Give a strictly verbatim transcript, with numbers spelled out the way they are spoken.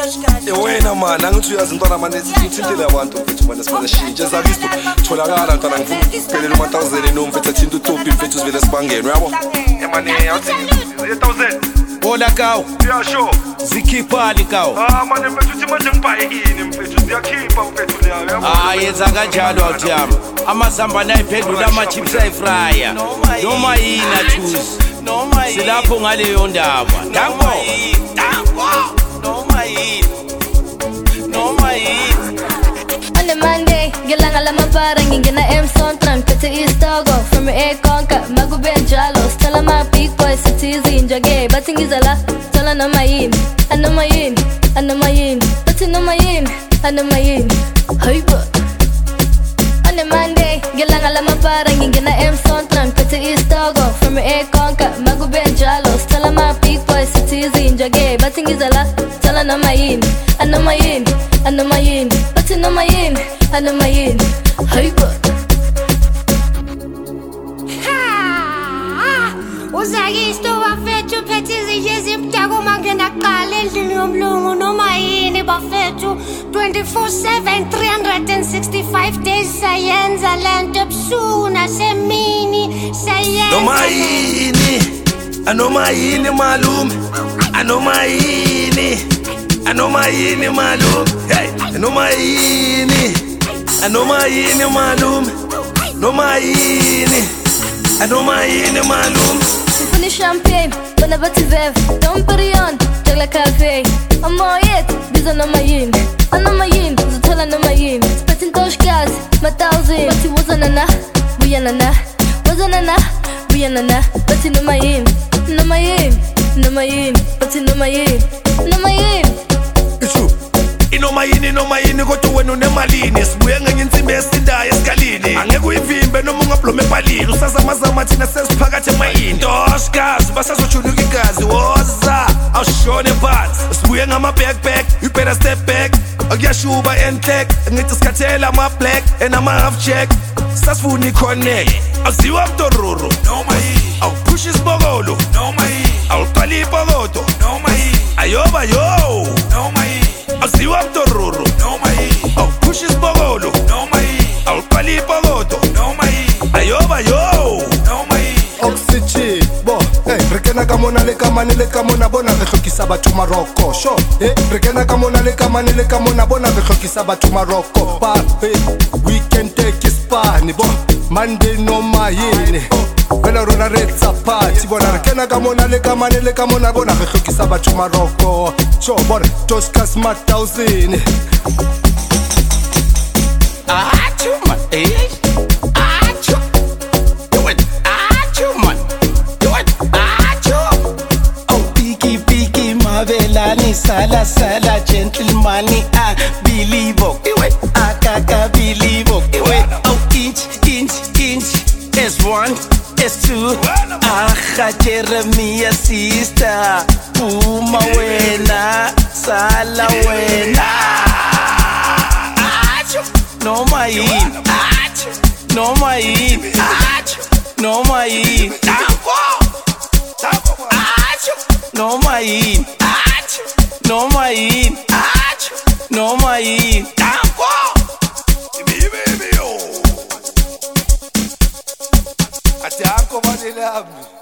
wena man angithi uyazi ntwana manje sithintile abantu mfethu manje sibona shintshe zakisto tholakala ntwana ngifuna kuphelela uma one thousand nomfethu athinta uTopi mfethu sivele sibangene uyabo emane yathi one thousand Ola kaw yeah sure zikhiphani kaw ah manje mfethu uthi manje ngibhaye ini mfethu siyakhipha mfethu leyo uyabo ah yenza kanjalo awuthi yami amazamba nayiphendula ama chips ayifrya noma yini athuzi noma yini silapho ngaleyo ndaba danko danko noma yini noma yini On a Monday, ngilanga lamabara ngingena emsontra ngiphethe istogo from ekonka magube njalo stala ma big boy citizen njage bathi ngizala thola noma yini anoma yini anoma yini bathi noma yini anoma yini hayibo On a Monday, ngilanga lamabara ngingena emsontra ngiphethe istogo from ekonka magube njalo stala ma big boy citizen njage bathi ngizala thola noma yini anoma yini anoma yini bathi noma yini anoma yini hayibo Uzakisto bafethu phethe izinto ezimdaka uma ngena qala endlini yomlungu noma yini bafethu twenty-four seven three hundred sixty-five days sayenza lento ebusuku nasemini sayenza noma yini anoma yini malume anoma yini anoma yini malume hey anoma yini anoma yini malume noma yini anoma yini malume Sifuni champagne, bana bathi vev Don't put it on, jagla cafe I'm all yet, biza noma yini Anoma yini, zuthola noma yini Spathi ntoshkazi, ma thousand Bathi wazana na, buyana na Wazana na, buyana na Bathi noma yini, noma yini Noma yini, bathi noma yini Noma yini Ishu Inoma yini, noma yini kodwa wena unemalini Sibuye ngenye insimbi esindayo esikalini Angeke uyivimbe noma ungablome ebhalini Usazamazama thina sesiphakathi emayini Ntoshkazi basazojuluka igazi woza awushone phansi Sibuye ngama backpack you better step back Akuyashuba enhlek ngithi sikhathela ama black and ama half check Sasifuna iconnect aziwa mtororo noma yini awupush isibokolo noma yini awuqala ipokoto noma yini ayoba yo noma yini aziwa mtororo noma yini awupush isibokolo noma yini awuqala ipokoto noma yini ayoba yo noma yini Oxygen bo hey rekena ka mona le ka mane le ka mona bona re hlokisa batho Maroko sho hey rekena ka mona le ka mane le ka mona bona re hlokisa batho Maroko pa hey we can take Spain bo Monday noma yini Bela rona re tsa party bona rekena ka mona le ka mane le ka mona bona re hlokisa batho Maroko sho bona Toscas ma thousand ah chuma eh ah chuma do it ah chuma do it ah chuma oh piki piki mabelani sala sala gentleman ah believe it akaka believe it oh inch inch inch S one S two ah Jeremiah sister uma wena sala wena noma yini noma yini noma yini noma yini noma yini noma yini Ati anko vanilami